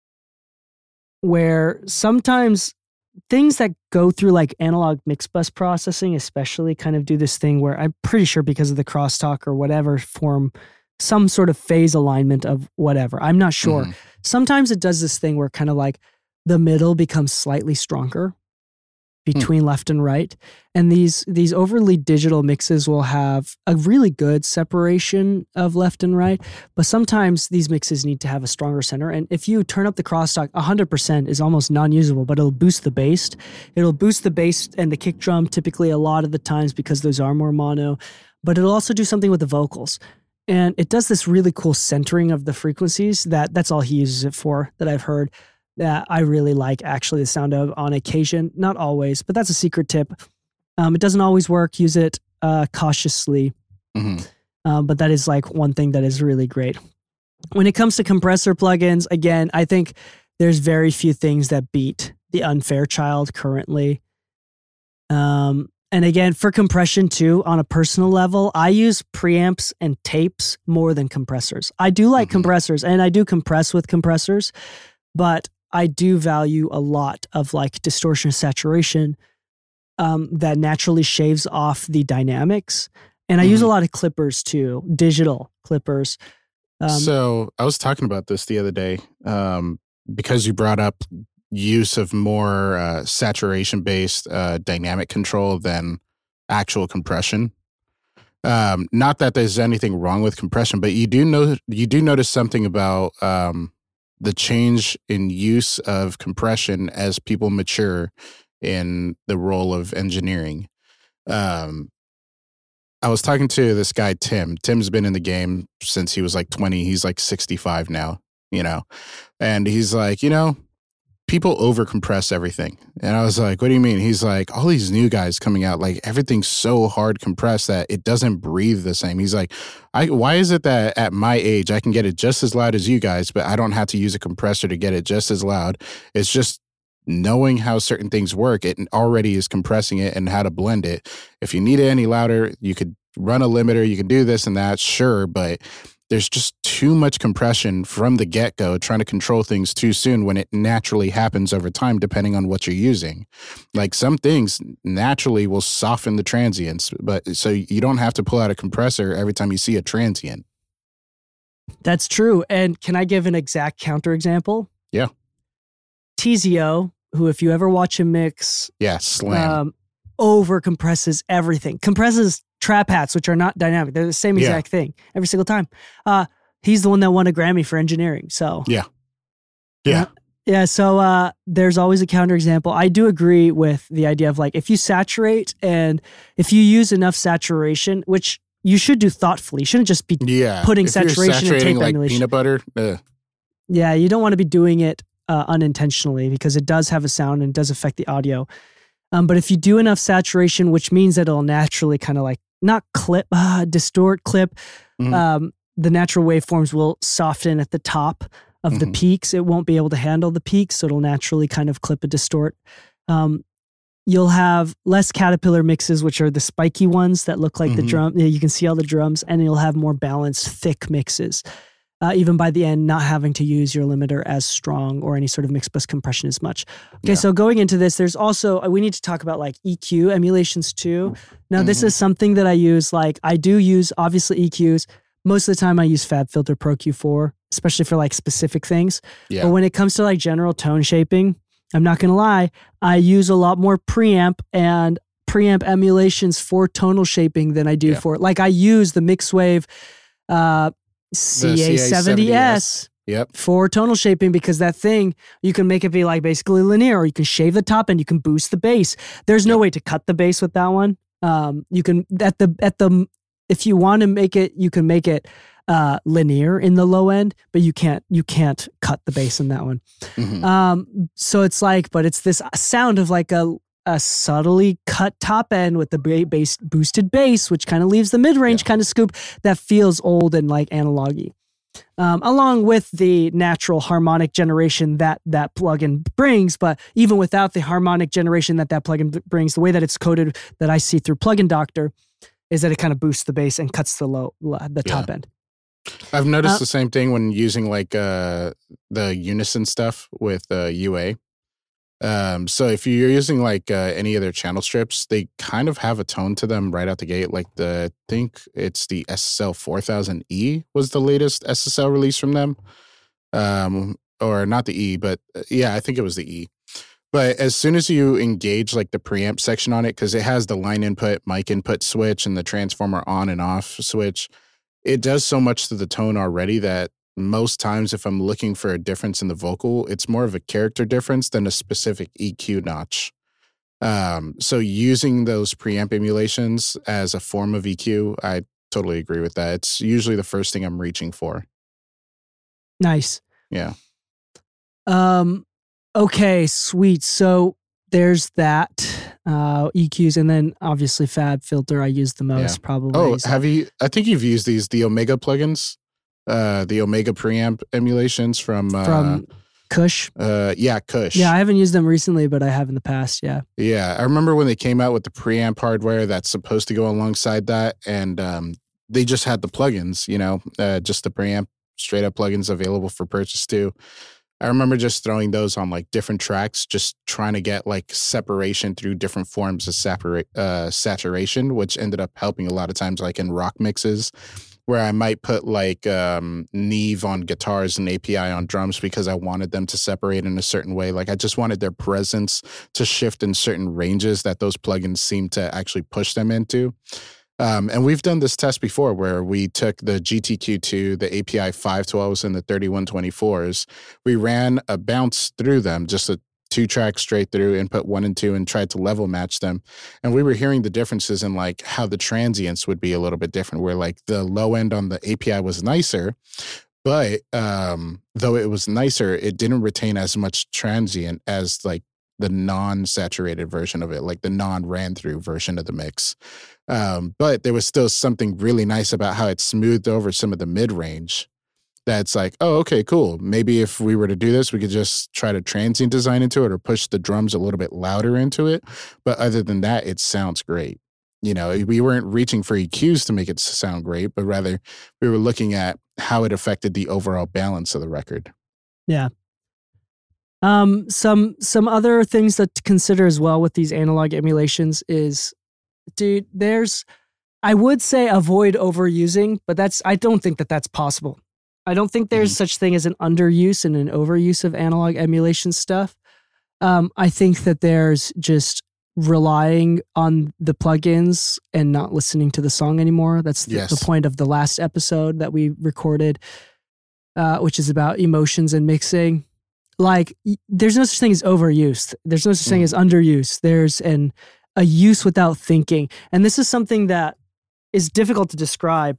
where sometimes things that go through like analog mix bus processing, especially, kind of do this thing where I'm pretty sure because of the crosstalk or whatever form some sort of phase alignment of whatever. I'm not sure. Mhm. Sometimes it does this thing where kind of like the middle becomes slightly stronger between left and right. And these these overly digital mixes will have a really good separation of left and right, but sometimes these mixes need to have a stronger center. And if you turn up the crosstalk, one hundred percent is almost non-usable, but it'll boost the bass. It'll boost the bass and the kick drum typically a lot of the times because those are more mono, but it'll also do something with the vocals. And it does this really cool centering of the frequencies that that's all he uses it for that I've heard, that I really like actually the sound of on occasion, not always, but that's a secret tip. Um, it doesn't always work. Use it uh, cautiously. Mhm. Um, but that is like one thing that is really great. When it comes to compressor plugins, again, I think there's very few things that beat the Unfairchild currently. Um, and again, for compression too, on a personal level, I use preamps and tapes more than compressors. I do like Mhm. compressors, and I do compress with compressors, but I do value a lot of like distortion saturation um, that naturally shaves off the dynamics. And I use a Mhm. lot of clippers too, digital clippers. Um, so I was talking about this the other day um, because you brought up use of more uh, saturation based uh, dynamic control than actual compression. Um, not that there's anything wrong with compression, but you do know you do notice something about um, the change in use of compression as people mature in the role of engineering. Um, I was talking to this guy, Tim. Tim's been in the game since he was like twenty. He's like sixty-five now, you know, and he's like, you know, people overcompress everything. And I was like, what do you mean? He's like, all these new guys coming out, like everything's so hard compressed that it doesn't breathe the same. He's like, I, why is it that at my age, I can get it just as loud as you guys, but I don't have to use a compressor to get it just as loud? It's just knowing how certain things work. It already is compressing it and how to blend it. If you need it any louder, you could run a limiter, you can do this and that, sure, but there's just too much compression from the get-go, trying to control things too soon when it naturally happens over time, depending on what you're using. Like some things naturally will soften the transients, but so you don't have to pull out a compressor every time you see a transient. That's true. And can I give an exact counterexample? Yeah. T Z O, who if you ever watch him mix, Yeah, slam. um, over compresses everything. Compresses trap hats, which are not dynamic. They're the same Yeah. exact thing every single time. Uh, he's the one that won a Grammy for engineering. So Yeah. Yeah. yeah. So uh, there's always a counterexample. I do agree with the idea of like if you saturate and if you use enough saturation, which you should do thoughtfully. You shouldn't just be Yeah. putting If you're saturation and saturating tape like emulation. peanut butter, uh, Yeah, you don't want to be doing it uh, unintentionally because it does have a sound and does affect the audio. Um, but if you do enough saturation, which means that it'll naturally kind of like not clip, uh, distort, clip, Mhm. um, the natural waveforms will soften at the top of the Mhm. peaks. It won't be able to handle the peaks, so it'll naturally kind of clip and distort. Um, you'll have less caterpillar mixes, which are the spiky ones that look like the Mhm. drum. You can see all the drums, and you'll have more balanced, thick mixes. Uh, even by the end, not having to use your limiter as strong or any sort of mix bus compression as much. Okay, Yeah. so going into this, there's also, uh, we need to talk about like E Q emulations too. Now, this Mhm. is something that I use, like I do use obviously E Qs. Most of the time I use FabFilter Pro Q four, especially for like specific things. Yeah. But when it comes to like general tone shaping, I'm not gonna lie, I use a lot more preamp and preamp emulations for tonal shaping than I do Yeah. for, like I use the Mixwave uh, C A seventy S Yep. for tonal shaping because that thing, you can make it be like basically linear, or you can shave the top and you can boost the bass. There's no Yep. way to cut the bass with that one. Um, you can, at the, at the, if you want to make it, you can make it uh, linear in the low end, but you can't, you can't cut the bass in that one. Mhm. Um, so it's like, but it's this sound of like a, a subtly cut top end with the ba- bass boosted bass, which kind of leaves the mid range Yeah. kind of scoop that feels old and like analog-y. Um, along with the natural harmonic generation that that plugin brings, but even without the harmonic generation that that plugin b- brings, the way that it's coded that I see through Plugin Doctor is that it kind of boosts the bass and cuts the low, the top Yeah. end. I've noticed Uh, the same thing when using like uh, the Unison stuff with uh, U A. Um, so if you're using like uh, any of their channel strips, they kind of have a tone to them right out the gate. Like the, I think it's the S S L four thousand E was the latest S S L release from them. Um, or not the E, but uh, yeah, I think it was the E. But as soon as you engage like the preamp section on it, because it has the line input, mic input switch, and the transformer on and off switch, it does so much to the tone already that most times if I'm looking for a difference in the vocal, it's more of a character difference than a specific E Q notch. Um, so using those preamp emulations as a form of E Q, I totally agree with that. It's usually the first thing I'm reaching for. Nice. Yeah. Um, okay, sweet. So there's that uh, E Qs, and then obviously Fab Filter I use the most, Yeah. probably. Oh, So- have you? I think you've used these, the Omega plugins, uh, the Omega preamp emulations from, uh, from Kush. uh, yeah, Kush. Yeah, I haven't used them recently, but I have in the past. Yeah. Yeah, I remember when they came out with the preamp hardware that's supposed to go alongside that, and um, they just had the plugins, you know, uh, just the preamp straight up plugins available for purchase too. I remember just throwing those on like different tracks, just trying to get like separation through different forms of separate uh, saturation, which ended up helping a lot of times, like in rock mixes, where I might put like um, Neve on guitars and A P I on drums because I wanted them to separate in a certain way. Like I just wanted their presence to shift in certain ranges that those plugins seem to actually push them into. Um, and we've done this test before where we took the G T Q two, the A P I five twelves, and the thirty-one twenty-fours. We ran a bounce through them, just a two tracks straight through, input one and two, and tried to level match them. And we were hearing the differences in like how the transients would be a little bit different, where like the low end on the A P I was nicer, but um, though it was nicer, it didn't retain as much transient as like the non-saturated version of it, like the non-ran through version of the mix. Um, but there was still something really nice about how it smoothed over some of the mid-range. That's like, oh, okay, cool. Maybe if we were to do this, we could just try to transient design into it or push the drums a little bit louder into it. But other than that, it sounds great. You know, we weren't reaching for E Qs to make it sound great, but rather we were looking at how it affected the overall balance of the record. Yeah. Um, some some other things that to consider as well with these analog emulations is, dude, there's, I would say avoid overusing, but that's, I don't think that that's possible. I don't think there's Mhm. such thing as an underuse and an overuse of analog emulation stuff. Um, I think that there's just relying on the plugins and not listening to the song anymore. That's the, Yes. the point of the last episode that we recorded, uh, which is about emotions and mixing. Like, y- there's no such thing as overuse. There's no such thing Mhm. as underuse. There's an a use without thinking, and this is something that is difficult to describe.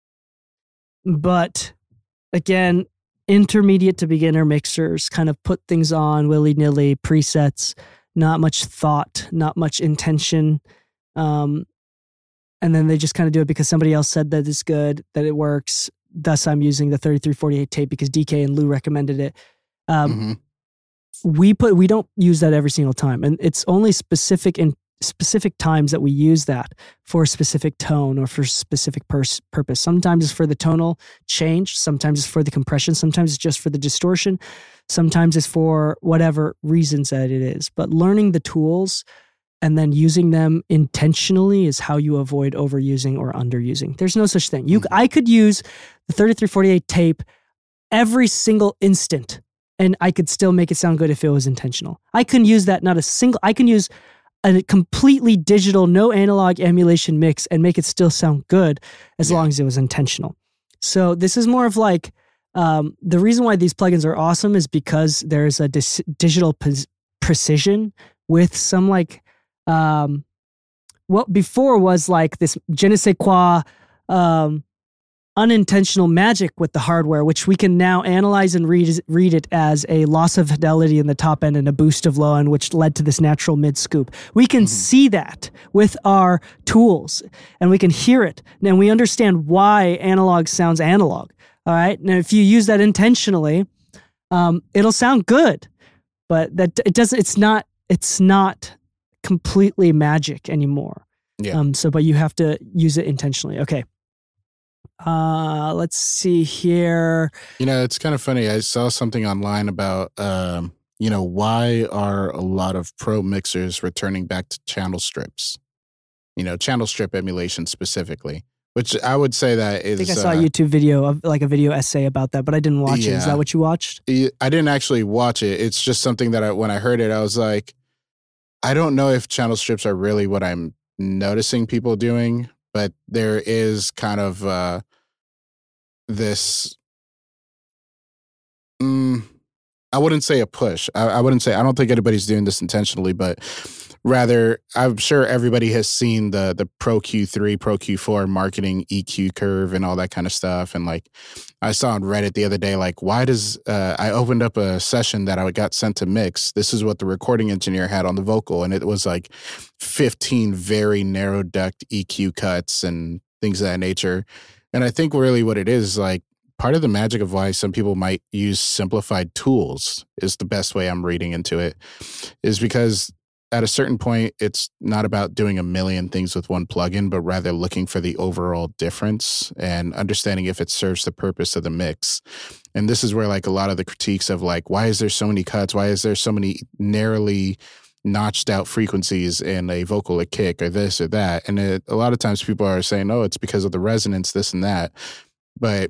But again, intermediate to beginner mixers kind of put things on willy nilly presets, not much thought, not much intention. Um, and then they just kind of do it because somebody else said that it's good, that it works. Thus, I'm using the thirty-three forty-eight tape because D K and Lou recommended it. Um, Mm-hmm. We put we don't use that every single time, and it's only specific in specific times that we use that for a specific tone or for specific pers- purpose. Sometimes it's for the tonal change, sometimes it's for the compression, sometimes it's just for the distortion, sometimes it's for whatever reasons that it is. But learning the tools and then using them intentionally is how you avoid overusing or underusing. There's no such thing. You, Mhm. I could use the thirty-three forty-eight tape every single instant, and I could still make it sound good if it was intentional. I can use that, not a single, I can use a completely digital, no analog emulation mix and make it still sound good as Yeah. long as it was intentional. So this is more of like, um, the reason why these plugins are awesome is because there's a dis- digital pos- precision with some like, um, what before was like this je ne sais quoi, um, unintentional magic with the hardware, which we can now analyze and read read it as a loss of fidelity in the top end and a boost of low end, which led to this natural mid scoop. We can Mhm. see that with our tools, and we can hear it, and we understand why analog sounds analog. All right, now if you use that intentionally, um, it'll sound good, but that it doesn't. It's not. It's not completely magic anymore. Yeah. Um. So, but you have to use it intentionally. Okay. Uh, let's see here. You know, it's kind of funny. I saw something online about, um, you know, why are a lot of pro mixers returning back to channel strips? You know, channel strip emulation specifically, which I would say that is. I think I saw uh, a YouTube video of like a video essay about that, but I didn't watch it. Is Yeah. that what you watched? I didn't actually watch it. It's just something that I, when I heard it, I was like, I don't know if channel strips are really what I'm noticing people doing, but there is kind of uh, this. Mm, I wouldn't say a push. I, I wouldn't say, I don't think anybody's doing this intentionally, but rather, I'm sure everybody has seen the the Pro Q three, Pro Q four marketing E Q curve and all that kind of stuff. And like, I saw on Reddit the other day, like, why does, uh, I opened up a session that I got sent to mix. This is what the recording engineer had on the vocal. And it was like fifteen very narrow duct E Q cuts and things of that nature. And I think really what it is, like, part of the magic of why some people might use simplified tools is the best way I'm reading into it, is because at a certain point, it's not about doing a million things with one plugin, but rather looking for the overall difference and understanding if it serves the purpose of the mix. And this is where like a lot of the critiques of like, why is there so many cuts? Why is there so many narrowly notched out frequencies in a vocal or kick or this or that? And it, a lot of times people are saying, oh, it's because of the resonance, this and that. But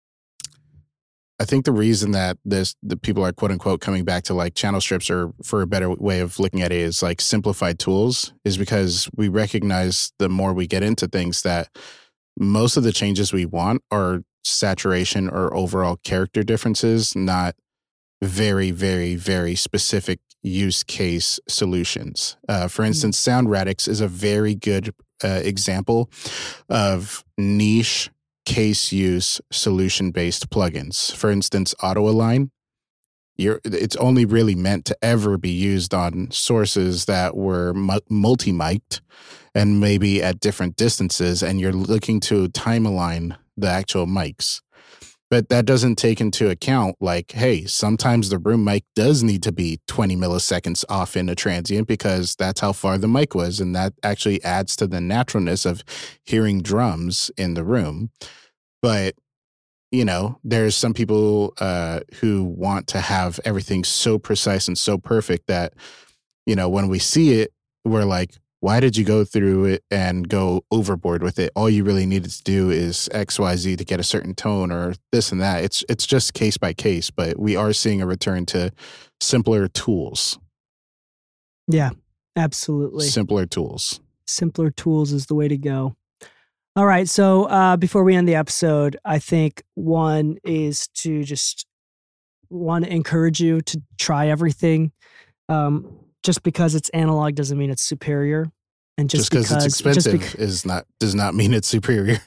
I think the reason that this the people are quote unquote coming back to like channel strips, or for a better way of looking at it, is like simplified tools, is because we recognize the more we get into things that most of the changes we want are saturation or overall character differences, not very, very, very specific use case solutions. Uh, for instance, Sound Radix is a very good uh, example of niche case use solution based plugins. For instance, Auto Align, you're, it's only really meant to ever be used on sources that were mu- multi-mic'd and maybe at different distances, and you're looking to time align the actual mics. But that doesn't take into account, like, hey, sometimes the room mic does need to be twenty milliseconds off in a transient because that's how far the mic was. And that actually adds to the naturalness of hearing drums in the room. But, you know, there's some people uh, who want to have everything so precise and so perfect that, you know, when we see it, we're like, why did you go through it and go overboard with it? All you really needed to do is X, Y, Z to get a certain tone or this and that. It's it's just case by case, but we are seeing a return to simpler tools. Yeah, absolutely. Simpler tools. Simpler tools is the way to go. All right. So uh, before we end the episode, I think one is to just want to encourage you to try everything. Um, just because it's analog doesn't mean it's superior. And just, just because it's expensive just beca- is not does not mean it's superior.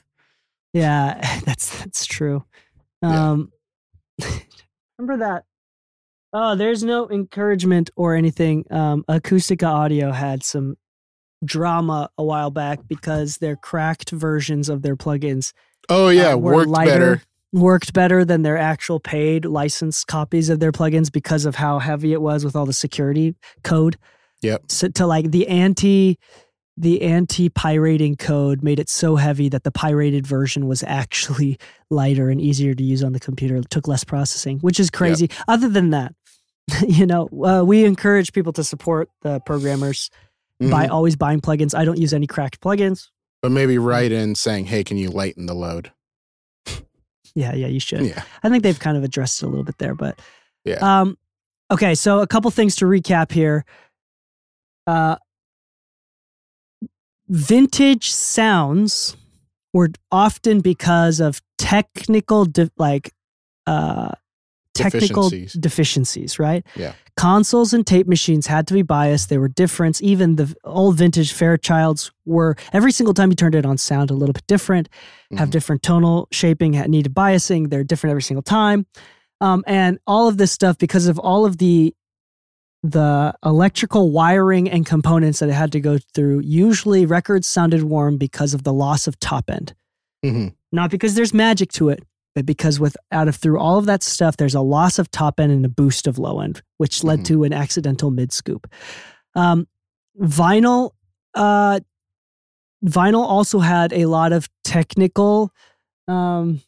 Yeah, that's that's true. Um, yeah. Remember that Oh, there's no encouragement or anything. Um, Acoustica Audio had some drama a while back because their cracked versions of their plugins Oh yeah, uh, were worked lighter, better. worked better than their actual paid licensed copies of their plugins because of how heavy it was with all the security code. Yep. So to like the anti the anti-pirating code made it so heavy that the pirated version was actually lighter and easier to use on the computer. It took less processing, which is crazy. Yep. Other than that, you know, uh, we encourage people to support the programmers mm-hmm. by always buying plugins. I don't use any cracked plugins. But maybe write in saying, hey, can you lighten the load? Yeah, yeah, you should. Yeah. I think they've kind of addressed it a little bit there, but yeah. Um, okay, so a couple things to recap here. Uh, vintage sounds were often because of technical, de- like, uh, technical deficiencies. deficiencies, right? Yeah. Consoles and tape machines had to be biased. They were different. Even the old vintage Fairchilds were, every single time you turned it on, sound a little bit different, mm-hmm. have different tonal shaping, had needed biasing. They're different every single time. Um, and all of this stuff, because of all of the the electrical wiring and components that it had to go through, usually records sounded warm because of the loss of top end. Mm-hmm. Not because there's magic to it, but because with out of through all of that stuff, there's a loss of top end and a boost of low end, which led mm-hmm. to an accidental mid scoop. Um, vinyl, uh, vinyl also had a lot of technical, um,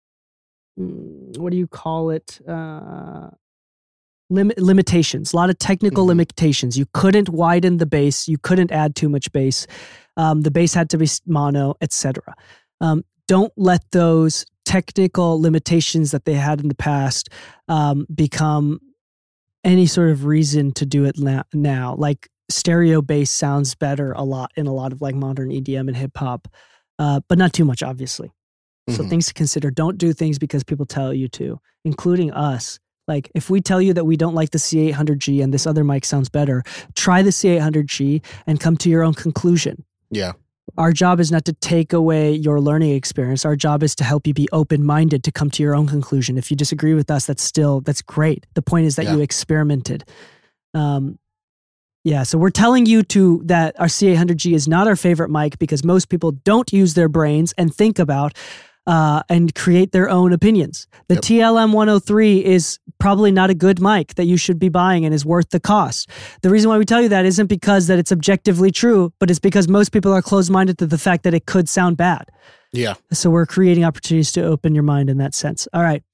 what do you call it? Uh, lim- limitations. A lot of technical mm-hmm. limitations. You couldn't widen the bass. You couldn't add too much bass. Um, the bass had to be mono, et cetera. Um, don't let those technical limitations that they had in the past um, become any sort of reason to do it na- now. Like stereo bass sounds better a lot in a lot of like modern E D M and hip hop, uh, but not too much, obviously. So mm-hmm. things to consider. Don't do things because people tell you to, including us. Like if we tell you that we don't like the C eight hundred G and this other mic sounds better, try the C eight hundred G and come to your own conclusion. Yeah. Our job is not to take away your learning experience. Our job is to help you be open-minded to come to your own conclusion. If you disagree with us, that's still, that's great. The point is that yeah. you experimented. Um, yeah, so we're telling you to that our C eight hundred G is not our favorite mic because most people don't use their brains and think about uh, and create their own opinions. The yep. T L M one oh three is probably not a good mic that you should be buying and is worth the cost. The reason why we tell you that isn't because that it's objectively true, but it's because most people are closed-minded to the fact that it could sound bad. Yeah. So we're creating opportunities to open your mind in that sense. All right.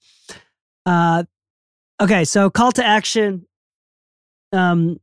Uh, okay, so call to action. Um,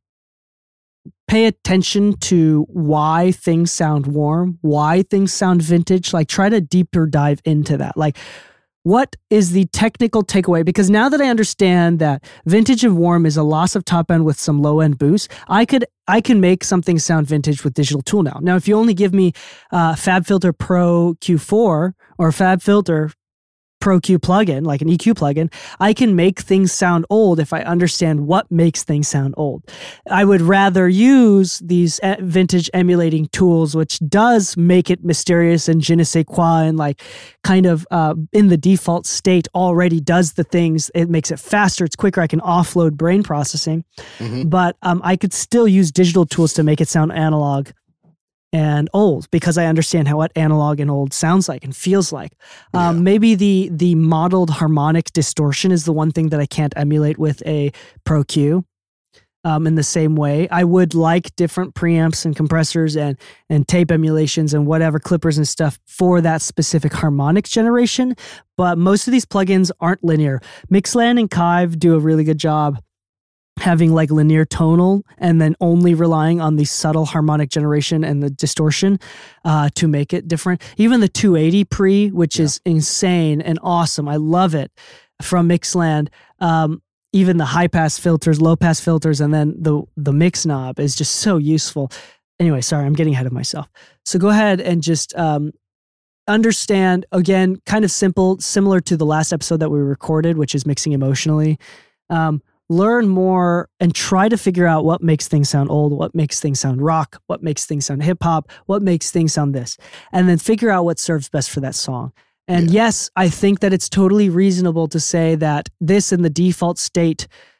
pay attention to why things sound warm, why things sound vintage. Like try to deeper dive into that. Like what is the technical takeaway? Because now that I understand that vintage and warm is a loss of top end with some low end boost, I could I can make something sound vintage with Digital Tool now. Now, if you only give me uh, FabFilter Pro Q four or FabFilter Pro Q plugin, like an E Q plugin, I can make things sound old if I understand what makes things sound old. I would rather use these vintage emulating tools, which does make it mysterious and je ne sais quoi, and like kind of uh, in the default state already does the things. It makes it faster, it's quicker, I can offload brain processing. Mm-hmm. But um, I could still use digital tools to make it sound analog and old because I understand how what analog and old sounds like and feels like. Um, yeah. Maybe the the modeled harmonic distortion is the one thing that I can't emulate with a Pro Q. Um, in the same way, I would like different preamps and compressors and and tape emulations and whatever clippers and stuff for that specific harmonics generation. But most of these plugins aren't linear. Mixlan and Kive do a really good job having like linear tonal and then only relying on the subtle harmonic generation and the distortion uh, to make it different. Even the two eighty pre, which yeah. is insane and awesome. I love it from Mixland. Um, even the high pass filters, low pass filters, and then the, the mix knob is just so useful. Anyway, sorry, I'm getting ahead of myself. So go ahead and just um, understand, again, kind of simple, similar to the last episode that we recorded, which is mixing emotionally. Um, Learn more and try to figure out what makes things sound old, what makes things sound rock, what makes things sound hip hop, what makes things sound this, and then figure out what serves best for that song. And yeah. yes, I think that it's totally reasonable to say that this in the default state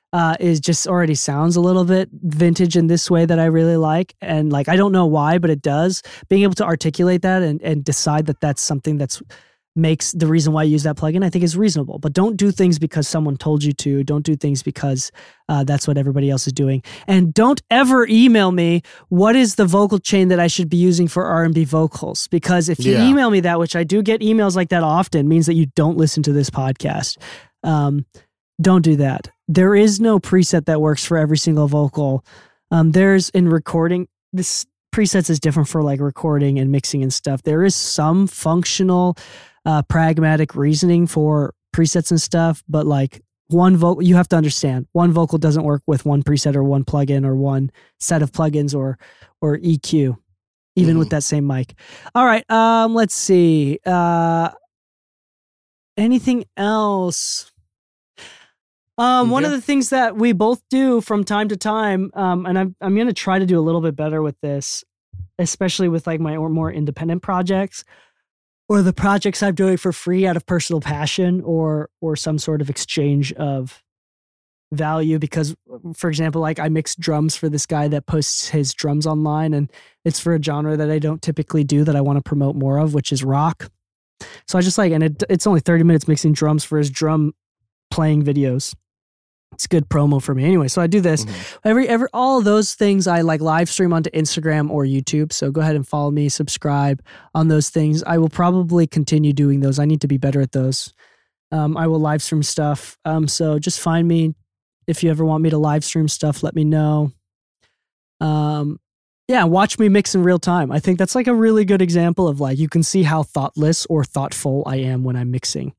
uh, is just already sounds a little bit vintage in this way that I really like. And like, I don't know why, but it does. Being able to articulate that and, and decide that that's something that's makes the reason why you use that plugin, I think is reasonable. But don't do things because someone told you to. Don't do things because uh, that's what everybody else is doing. And don't ever email me, what is the vocal chain that I should be using for R and B vocals? Because if you Yeah. email me that, which I do get emails like that often, means that you don't listen to this podcast. Um, don't do that. There is no preset that works for every single vocal. Um, there's in recording, this presets is different for like recording and mixing and stuff. There is some functional Uh, pragmatic reasoning for presets and stuff, but like one vocal, you have to understand one vocal doesn't work with one preset or one plugin or one set of plugins or or E Q, even mm-hmm. with that same mic. All right, um, let's see. Uh, anything else? Um, one yeah. of the things that we both do from time to time, um, and I'm I'm gonna try to do a little bit better with this, especially with like my more independent projects, or the projects I'm doing for free out of personal passion or or some sort of exchange of value. Because, for example, like I mix drums for this guy that posts his drums online, and it's for a genre that I don't typically do that I want to promote more of, which is rock. So I just like, and it, it's only thirty minutes mixing drums for his drum playing videos. It's good promo for me anyway. So I do this mm-hmm. every, every, all of those things I like live stream onto Instagram or YouTube. So go ahead and follow me, subscribe on those things. I will probably continue doing those. I need to be better at those. Um, I will live stream stuff. Um, so just find me. If you ever want me to live stream stuff, let me know. Um, yeah, watch me mix in real time. I think that's like a really good example of like, you can see how thoughtless or thoughtful I am when I'm mixing.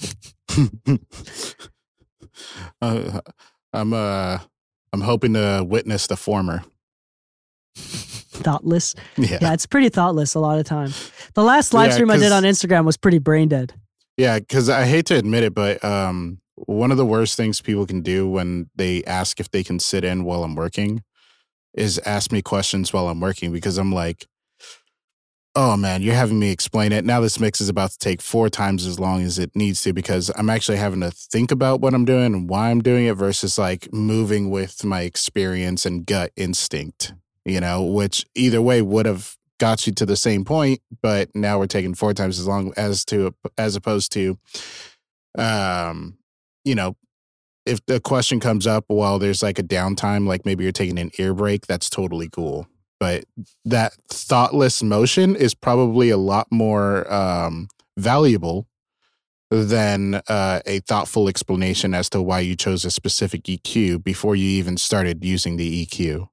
Uh, I'm uh, I'm hoping to witness the former. Thoughtless, yeah, yeah, it's pretty thoughtless a lot of time. The last live yeah, stream I did on Instagram was pretty brain dead. Yeah, because I hate to admit it, but um, one of the worst things people can do when they ask if they can sit in while I'm working is ask me questions while I'm working, because I'm like, oh man, you're having me explain it. Now this mix is about to take four times as long as it needs to, because I'm actually having to think about what I'm doing and why I'm doing it versus like moving with my experience and gut instinct, you know, which either way would have got you to the same point, but now we're taking four times as long as to, as opposed to, um, you know, if the question comes up while there's like a downtime, like maybe you're taking an ear break, that's totally cool. But that thoughtless motion is probably a lot more um, valuable than uh, a thoughtful explanation as to why you chose a specific E Q before you even started using the E Q.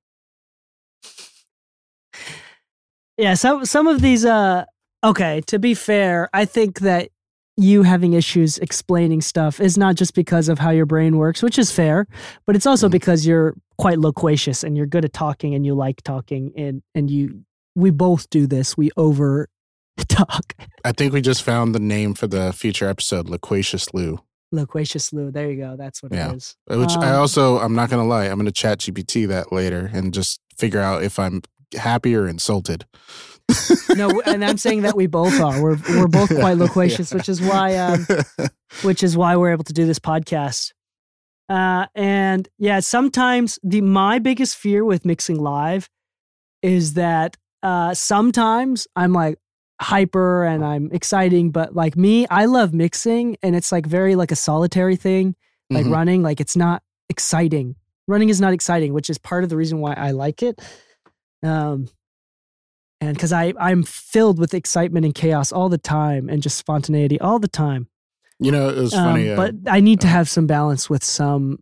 Yeah, some some of these. Uh, okay, to be fair, I think that you having issues explaining stuff is not just because of how your brain works, which is fair, but it's also mm-hmm. because you're quite loquacious and you're good at talking and you like talking, and and you we both do this. We over talk. I think we just found the name for the future episode, Loquacious Lou. Loquacious Lou. There you go. That's what yeah. it is. Which um, I also, I'm not going to lie, I'm going to chat G P T that later and just figure out if I'm happy or insulted. No, and I'm saying that we both are. We're we're both quite loquacious, yeah. which is why um, which is why we're able to do this podcast. Uh, and yeah, sometimes the my biggest fear with mixing live is that uh, sometimes I'm like hyper and I'm exciting, but like me, I love mixing, and it's like very like a solitary thing, like mm-hmm. running. Like it's not exciting. Running is not exciting, which is part of the reason why I like it. Um. And because I I'm filled with excitement and chaos all the time, and just spontaneity all the time. You know, it was funny. Um, uh, but I need to have some balance with some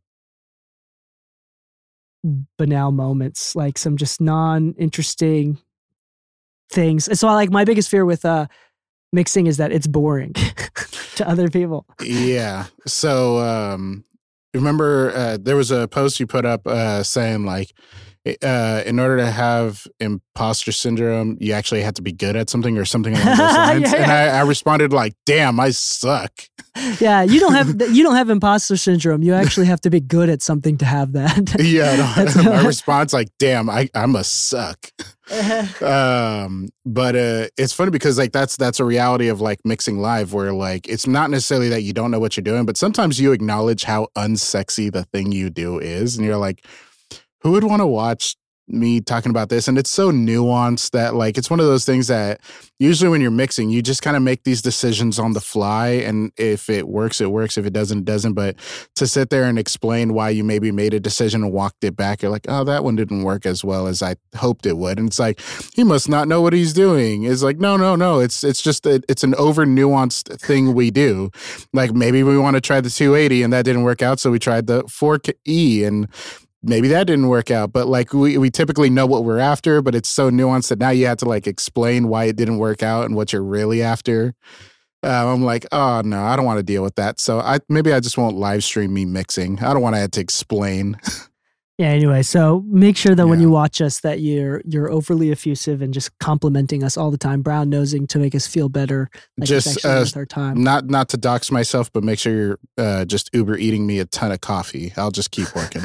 banal moments, like some just non-interesting things. So like my biggest fear with uh, mixing is that it's boring to other people. Yeah. So um, remember uh, there was a post you put up uh, saying like, Uh, in order to have imposter syndrome, you actually have to be good at something or something along those lines. yeah, yeah. And I, I responded like, "Damn, I suck." Yeah, you don't have you don't have imposter syndrome. You actually have to be good at something to have that. Yeah, no, my response like, "Damn, I I must suck." um, but uh, it's funny because like that's that's a reality of like mixing live, where like it's not necessarily that you don't know what you're doing, but sometimes you acknowledge how unsexy the thing you do is, and you're like, who would want to watch me talking about this? And it's so nuanced that like it's one of those things that usually when you're mixing, you just kind of make these decisions on the fly, and if it works, it works. If it doesn't, it doesn't. But to sit there and explain why you maybe made a decision and walked it back, you're like, oh, that one didn't work as well as I hoped it would. And it's like, he must not know what he's doing. It's like, no, no, no. It's it's just a, it's an over nuanced thing we do. Like maybe we want to try the two eighty and that didn't work out, so we tried the four E, and maybe that didn't work out, but like we, we typically know what we're after, but it's so nuanced that now you have to like explain why it didn't work out and what you're really after. Um, I'm like, oh no, I don't want to deal with that. So I maybe I just won't live stream me mixing. I don't want to have to explain. Yeah, anyway, so make sure that Yeah. when you watch us that you're you're overly effusive and just complimenting us all the time, brown nosing to make us feel better. Like Just, it's actually uh, worth our time. Not not to dox myself, but make sure you're uh, just Uber eating me a ton of coffee. I'll just keep working.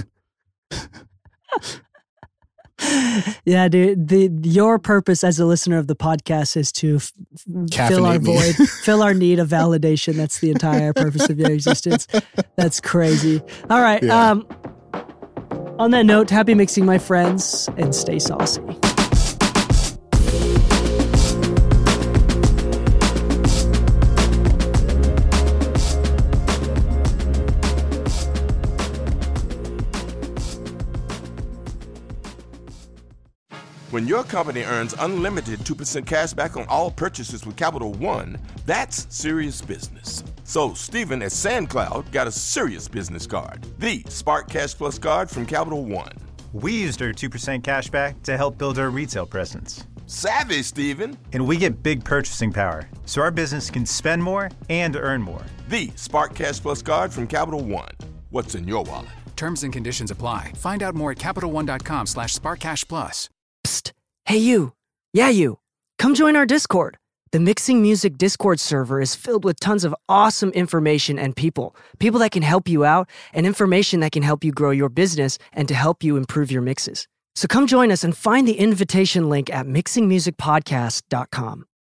Yeah, dude. The your purpose as a listener of the podcast is to f- f- fill our Caffeinate me. void, fill our need of validation. That's the entire purpose of your existence. That's crazy. All right. Yeah. Um, on that note, happy mixing, my friends, and stay saucy. When your company earns unlimited two percent cash back on all purchases with Capital One, that's serious business. So Steven at SandCloud got a serious business card, the Spark Cash Plus card from Capital One. We used our two percent cash back to help build our retail presence. Savvy, Steven. And we get big purchasing power, so our business can spend more and earn more. The Spark Cash Plus card from Capital One. What's in your wallet? Terms and conditions apply. Find out more at CapitalOne.com slash SparkCashPlus. Psst. Hey, you. Yeah, you. Come join our Discord. The Mixing Music Discord server is filled with tons of awesome information and people. People that can help you out and information that can help you grow your business and to help you improve your mixes. So come join us and find the invitation link at mixing music podcast dot com.